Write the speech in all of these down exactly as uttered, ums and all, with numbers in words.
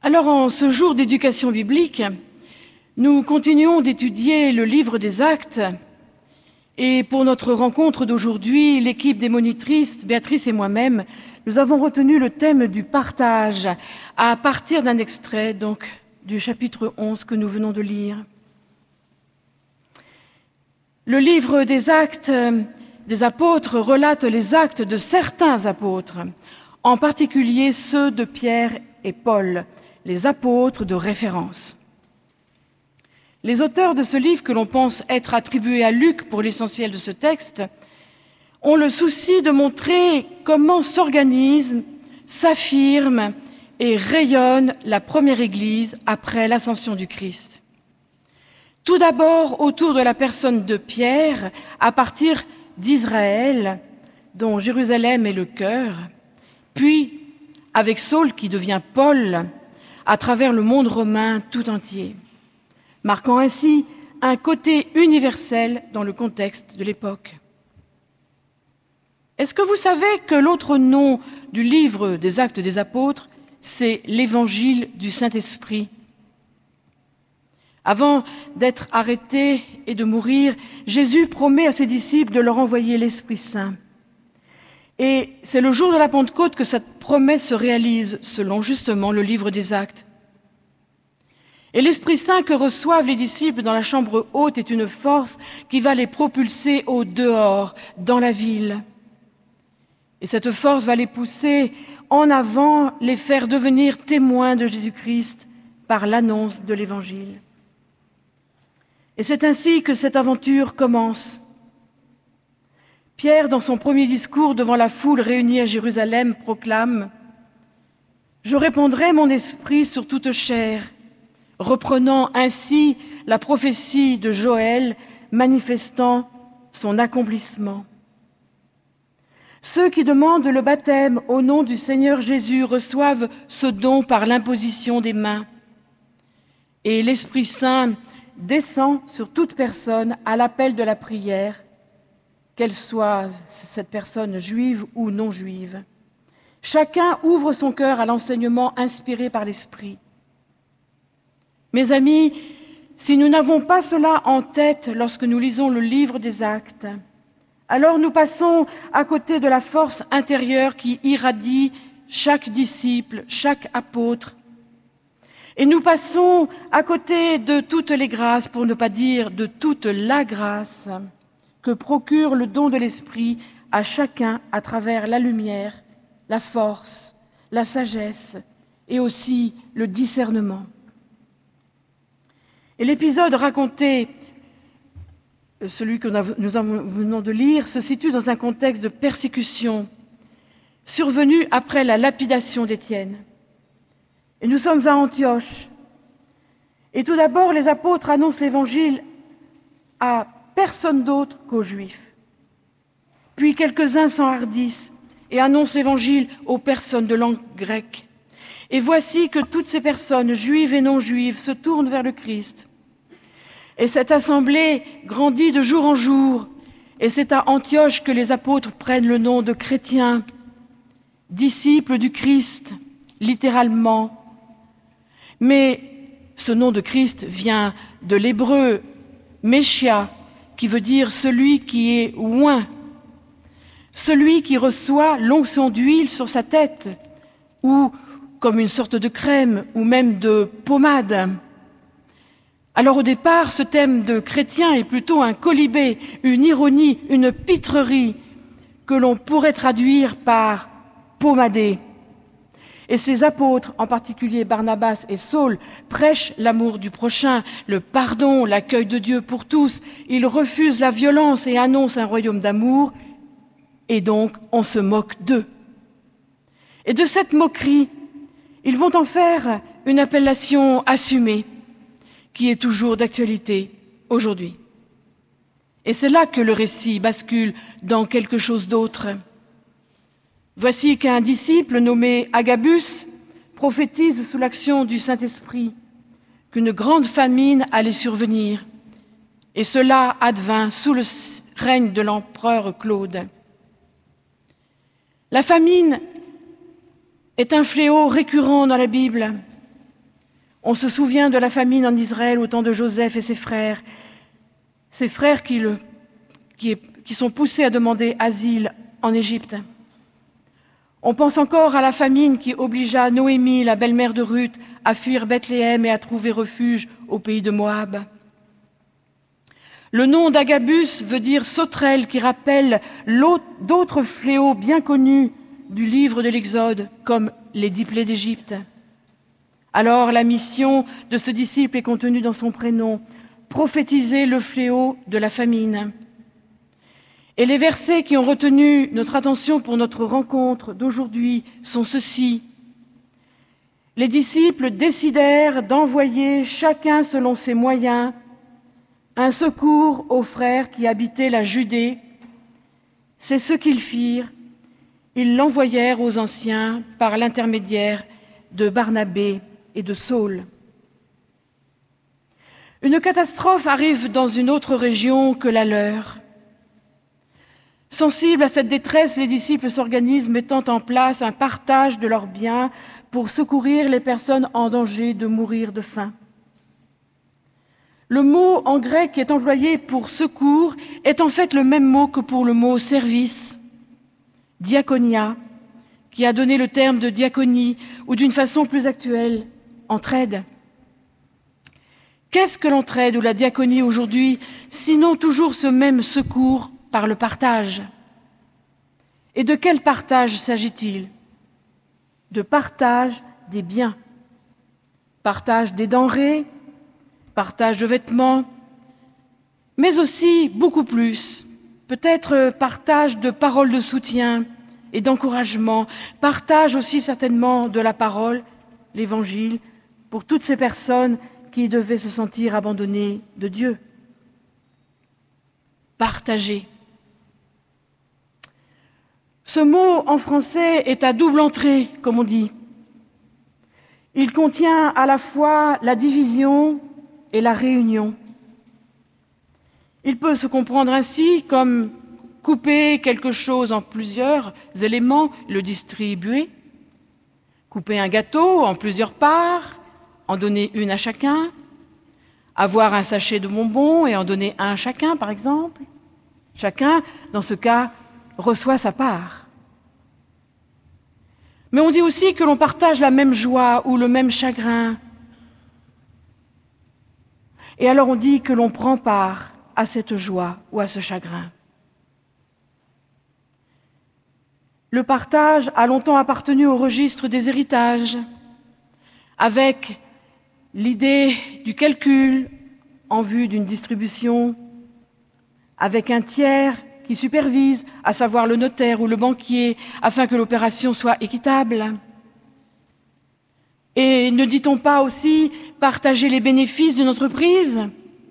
Alors, en ce jour d'éducation biblique, nous continuons d'étudier le livre des Actes. Et pour notre rencontre d'aujourd'hui, l'équipe des monitrices, Béatrice et moi-même, nous avons retenu le thème du partage à partir d'un extrait donc, du chapitre onze que nous venons de lire. Le livre des Actes des apôtres relate les actes de certains apôtres, en particulier ceux de Pierre et Paul, les apôtres de référence. Les auteurs de ce livre, que l'on pense être attribué à Luc pour l'essentiel de ce texte, ont le souci de montrer comment s'organise, s'affirme et rayonne la première Église après l'ascension du Christ. Tout d'abord autour de la personne de Pierre, à partir d'Israël, dont Jérusalem est le cœur, puis avec Saul qui devient Paul, à travers le monde romain tout entier, marquant ainsi un côté universel dans le contexte de l'époque. Est-ce que vous savez que l'autre nom du livre des Actes des Apôtres, c'est l'Évangile du Saint-Esprit ? Avant d'être arrêté et de mourir, Jésus promet à ses disciples de leur envoyer l'Esprit Saint. Et c'est le jour de la Pentecôte que cette promesse se réalise, selon justement le livre des Actes. Et l'Esprit Saint que reçoivent les disciples dans la chambre haute est une force qui va les propulser au dehors, dans la ville. Et cette force va les pousser en avant, les faire devenir témoins de Jésus-Christ par l'annonce de l'Évangile. Et c'est ainsi que cette aventure commence. Pierre, dans son premier discours devant la foule réunie à Jérusalem, proclame « Je répandrai mon esprit sur toute chair », reprenant ainsi la prophétie de Joël, manifestant son accomplissement. Ceux qui demandent le baptême au nom du Seigneur Jésus reçoivent ce don par l'imposition des mains. Et l'Esprit Saint descend sur toute personne à l'appel de la prière, qu'elle soit cette personne juive ou non juive. Chacun ouvre son cœur à l'enseignement inspiré par l'Esprit. Mes amis, si nous n'avons pas cela en tête lorsque nous lisons le livre des Actes, alors nous passons à côté de la force intérieure qui irradie chaque disciple, chaque apôtre. Et nous passons à côté de toutes les grâces, pour ne pas dire de toute la grâce, que procure le don de l'Esprit à chacun à travers la lumière, la force, la sagesse et aussi le discernement. Et l'épisode raconté, celui que nous venons de lire, se situe dans un contexte de persécution survenu après la lapidation d'Étienne. Et nous sommes à Antioche. Et tout d'abord, les apôtres annoncent l'Évangile à personne d'autre qu'aux Juifs. Puis quelques-uns s'enhardissent et annoncent l'Évangile aux personnes de langue grecque. Et voici que toutes ces personnes, juives et non juives, se tournent vers le Christ. Et cette assemblée grandit de jour en jour. Et c'est à Antioche que les apôtres prennent le nom de chrétiens, disciples du Christ, littéralement. Mais ce nom de Christ vient de l'hébreu Méchia, qui veut dire celui qui est oint, celui qui reçoit l'onction d'huile sur sa tête, ou comme une sorte de crème, ou même de pommade. Alors au départ, ce thème de chrétien est plutôt un quolibet, une ironie, une pitrerie, que l'on pourrait traduire par pommadé. Et ces apôtres, en particulier Barnabas et Saul, prêchent l'amour du prochain, le pardon, l'accueil de Dieu pour tous. Ils refusent la violence et annoncent un royaume d'amour, et donc on se moque d'eux. Et de cette moquerie, ils vont en faire une appellation assumée, qui est toujours d'actualité aujourd'hui. Et c'est là que le récit bascule dans quelque chose d'autre. Voici qu'un disciple nommé Agabus prophétise sous l'action du Saint-Esprit qu'une grande famine allait survenir, et cela advint sous le règne de l'empereur Claude. La famine est un fléau récurrent dans la Bible. On se souvient de la famine en Israël au temps de Joseph et ses frères, ses frères qui, le, qui, est, qui sont poussés à demander asile en Égypte. On pense encore à la famine qui obligea Noémie, la belle-mère de Ruth, à fuir Bethléem et à trouver refuge au pays de Moab. Le nom d'Agabus veut dire sauterelle, qui rappelle d'autres fléaux bien connus du livre de l'Exode, comme les dix plaies d'Égypte. Alors la mission de ce disciple est contenue dans son prénom, prophétiser le fléau de la famine. Et les versets qui ont retenu notre attention pour notre rencontre d'aujourd'hui sont ceux-ci. Les disciples décidèrent d'envoyer chacun selon ses moyens un secours aux frères qui habitaient la Judée. C'est ce qu'ils firent. Ils l'envoyèrent aux anciens par l'intermédiaire de Barnabé et de Saul. Une catastrophe arrive dans une autre région que la leur. Sensibles à cette détresse, les disciples s'organisent, mettant en place un partage de leurs biens pour secourir les personnes en danger de mourir de faim. Le mot en grec qui est employé pour secours est en fait le même mot que pour le mot service, diaconia, qui a donné le terme de diaconie, ou d'une façon plus actuelle, entraide. Qu'est-ce que l'entraide ou la diaconie aujourd'hui, sinon toujours ce même secours par le partage? Et de quel partage s'agit-il? De partage des biens, partage des denrées, partage de vêtements, mais aussi beaucoup plus, peut-être partage de paroles de soutien et d'encouragement, partage aussi certainement de la parole, l'Évangile, pour toutes ces personnes qui devaient se sentir abandonnées de Dieu. Partager. Ce mot en français est à double entrée, comme on dit. Il contient à la fois la division et la réunion. Il peut se comprendre ainsi comme couper quelque chose en plusieurs éléments, le distribuer, couper un gâteau en plusieurs parts, en donner une à chacun, avoir un sachet de bonbons et en donner un à chacun, par exemple. Chacun, dans ce cas, reçoit sa part. Mais on dit aussi que l'on partage la même joie ou le même chagrin. Et alors on dit que l'on prend part à cette joie ou à ce chagrin. Le partage a longtemps appartenu au registre des héritages, avec l'idée du calcul en vue d'une distribution, avec un tiers qui supervise, à savoir le notaire ou le banquier, afin que l'opération soit équitable. Et ne dit-on pas aussi partager les bénéfices d'une entreprise?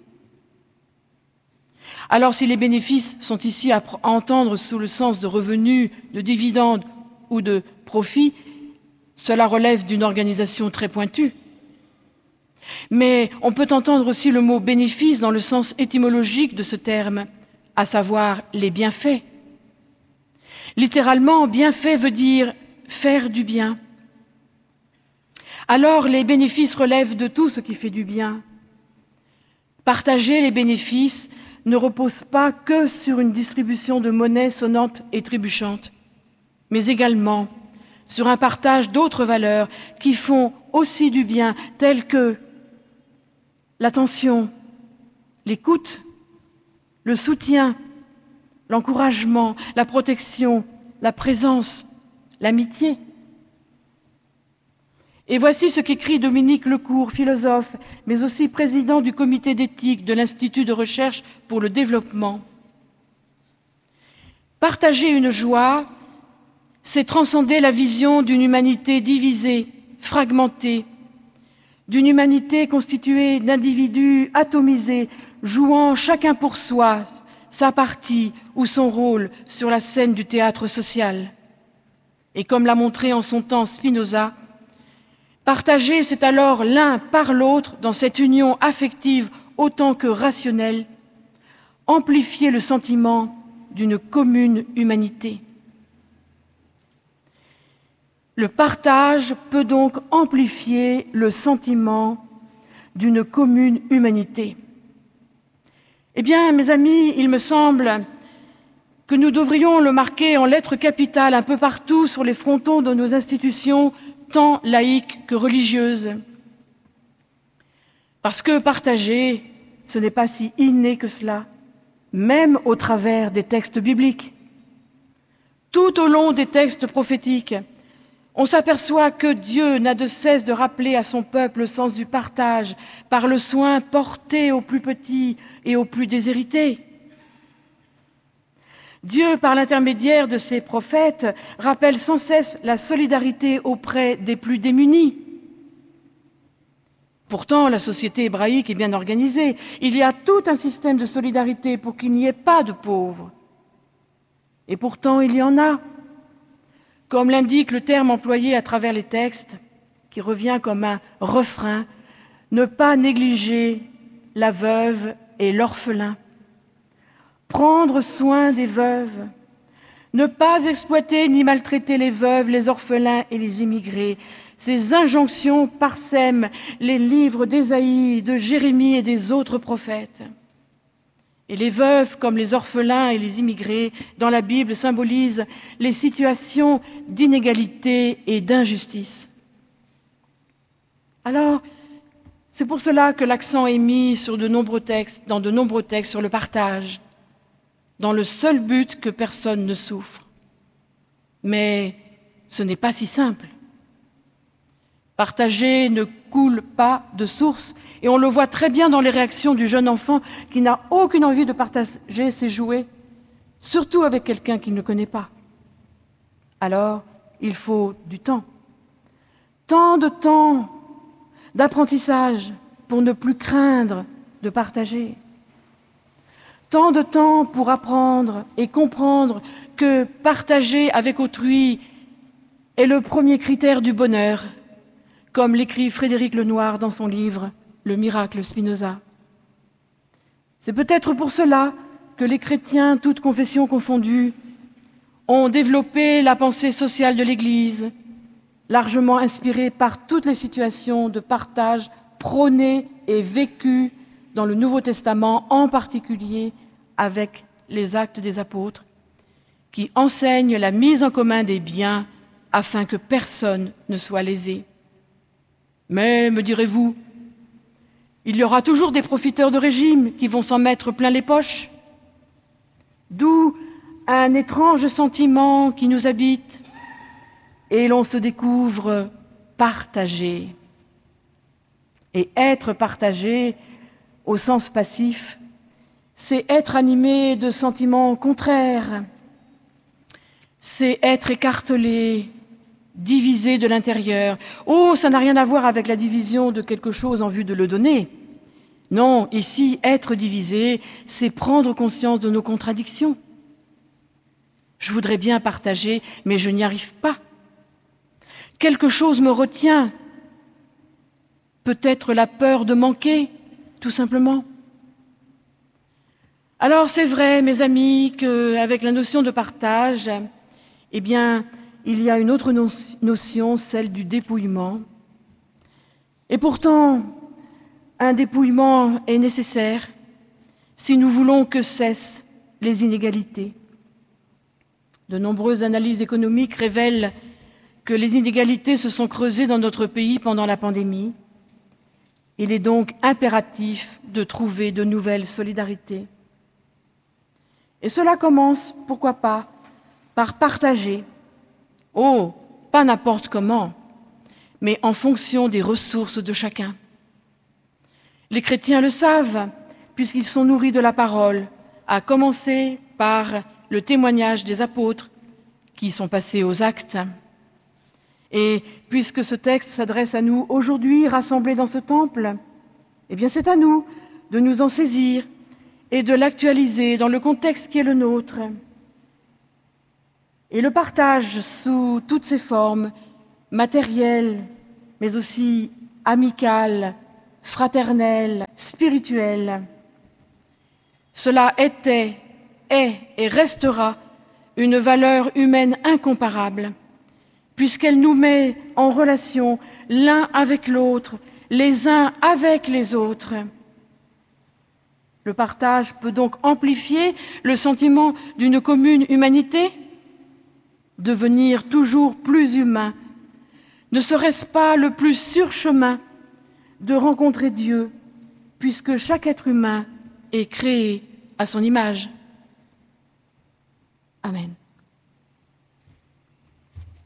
Alors si les bénéfices sont ici à entendre sous le sens de revenus, de dividendes ou de profits, cela relève d'une organisation très pointue. Mais on peut entendre aussi le mot bénéfice dans le sens étymologique de ce terme, à savoir les bienfaits. Littéralement, bienfait veut dire faire du bien. Alors les bénéfices relèvent de tout ce qui fait du bien. Partager les bénéfices ne repose pas que sur une distribution de monnaie sonnante et trébuchante, mais également sur un partage d'autres valeurs qui font aussi du bien, telles que l'attention, l'écoute, le soutien, l'encouragement, la protection, la présence, l'amitié. Et voici ce qu'écrit Dominique Lecourt, philosophe, mais aussi président du comité d'éthique de l'Institut de recherche pour le développement. Partager une joie, c'est transcender la vision d'une humanité divisée, fragmentée, d'une humanité constituée d'individus atomisés, jouant chacun pour soi sa partie ou son rôle sur la scène du théâtre social. Et comme l'a montré en son temps Spinoza, partager, c'est alors l'un par l'autre, dans cette union affective autant que rationnelle, amplifier le sentiment d'une commune humanité. Le partage peut donc amplifier le sentiment d'une commune humanité. Eh bien, mes amis, il me semble que nous devrions le marquer en lettres capitales un peu partout sur les frontons de nos institutions, tant laïques que religieuses. Parce que partager, ce n'est pas si inné que cela, même au travers des textes bibliques. Tout au long des textes prophétiques, on s'aperçoit que Dieu n'a de cesse de rappeler à son peuple le sens du partage par le soin porté aux plus petits et aux plus déshérités. Dieu, par l'intermédiaire de ses prophètes, rappelle sans cesse la solidarité auprès des plus démunis. Pourtant, la société hébraïque est bien organisée. Il y a tout un système de solidarité pour qu'il n'y ait pas de pauvres. Et pourtant, il y en a. Comme l'indique le terme employé à travers les textes, qui revient comme un refrain, ne pas négliger la veuve et l'orphelin. Prendre soin des veuves, ne pas exploiter ni maltraiter les veuves, les orphelins et les immigrés. Ces injonctions parsèment les livres d'Ésaïe, de Jérémie et des autres prophètes. Et les veuves, comme les orphelins et les immigrés, dans la Bible, symbolisent les situations d'inégalité et d'injustice. Alors, c'est pour cela que l'accent est mis sur de nombreux textes, dans de nombreux textes sur le partage, dans le seul but que personne ne souffre. Mais ce n'est pas si simple. Partager ne coule pas de source, et on le voit très bien dans les réactions du jeune enfant qui n'a aucune envie de partager ses jouets, surtout avec quelqu'un qu'il ne connaît pas. Alors, il faut du temps. Tant de temps d'apprentissage pour ne plus craindre de partager. Tant de temps pour apprendre et comprendre que partager avec autrui est le premier critère du bonheur, comme l'écrit Frédéric Lenoir dans son livre « Le miracle Spinoza ». C'est peut-être pour cela que les chrétiens, toutes confessions confondues, ont développé la pensée sociale de l'Église, largement inspirée par toutes les situations de partage prônées et vécues dans le Nouveau Testament, en particulier avec les Actes des Apôtres, qui enseignent la mise en commun des biens afin que personne ne soit lésé. Mais, me direz-vous, il y aura toujours des profiteurs de régime qui vont s'en mettre plein les poches. D'où un étrange sentiment qui nous habite, et l'on se découvre partagé. Et être partagé, au sens passif, c'est être animé de sentiments contraires, c'est être écartelé, divisé de l'intérieur. Oh, ça n'a rien à voir avec la division de quelque chose en vue de le donner. Non, ici, être divisé, c'est prendre conscience de nos contradictions. Je voudrais bien partager, mais je n'y arrive pas. Quelque chose me retient. Peut-être la peur de manquer, tout simplement. Alors, c'est vrai, mes amis, qu'avec la notion de partage, eh bien, il y a une autre notion, celle du dépouillement. Et pourtant, un dépouillement est nécessaire si nous voulons que cessent les inégalités. De nombreuses analyses économiques révèlent que les inégalités se sont creusées dans notre pays pendant la pandémie. Il est donc impératif de trouver de nouvelles solidarités. Et cela commence, pourquoi pas, par partager. Oh, pas n'importe comment, mais en fonction des ressources de chacun. Les chrétiens le savent, puisqu'ils sont nourris de la parole, à commencer par le témoignage des apôtres qui sont passés aux actes. Et puisque ce texte s'adresse à nous aujourd'hui, rassemblés dans ce temple, eh bien c'est à nous de nous en saisir et de l'actualiser dans le contexte qui est le nôtre. Et le partage sous toutes ses formes, matérielles, mais aussi amicales, fraternelles, spirituelles, cela était, est et restera une valeur humaine incomparable, puisqu'elle nous met en relation l'un avec l'autre, les uns avec les autres. Le partage peut donc amplifier le sentiment d'une commune humanité, devenir toujours plus humain. Ne serait-ce pas le plus sûr chemin de rencontrer Dieu, puisque chaque être humain est créé à son image? Amen.